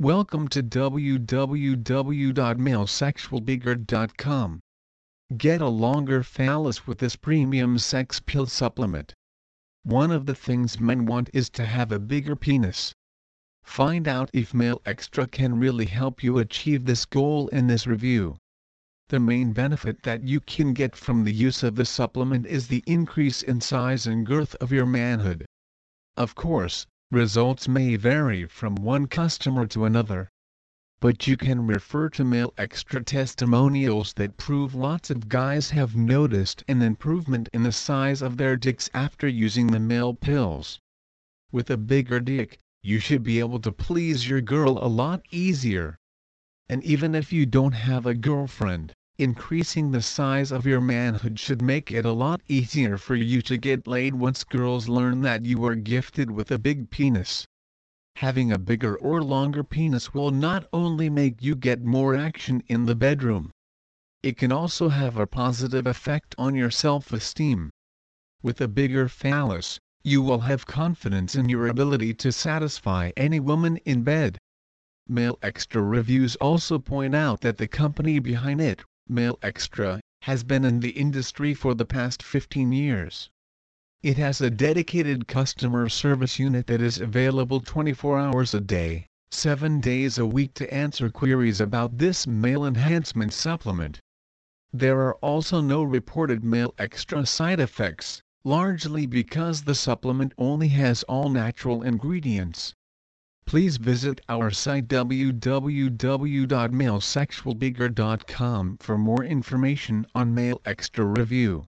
Welcome to www.malesexualbigger.com. Get a longer phallus with this premium sex pill supplement. One of the things men want is to have a bigger penis. Find out if Male Extra can really help you achieve this goal in this review. The main benefit that you can get from the use of the supplement is the increase in size and girth of your manhood. Of course, results may vary from one customer to another. But you can refer to Male Extra testimonials that prove lots of guys have noticed an improvement in the size of their dicks after using the male pills. With a bigger dick, you should be able to please your girl a lot easier. And even if you don't have a girlfriend, increasing the size of your manhood should make it a lot easier for you to get laid once girls learn that you are gifted with a big penis. Having a bigger or longer penis will not only make you get more action in the bedroom. It can also have a positive effect on your self-esteem. With a bigger phallus, you will have confidence in your ability to satisfy any woman in bed. Male Extra reviews also point out that the company behind it, Male Extra, has been in the industry for the past 15 years. It has a dedicated customer service unit that is available 24 hours a day, 7 days a week to answer queries about this male enhancement supplement. There are also no reported Male Extra side effects, largely because the supplement only has all natural ingredients. Please visit our site www.malesexualbigger.com for more information on Male Extra review.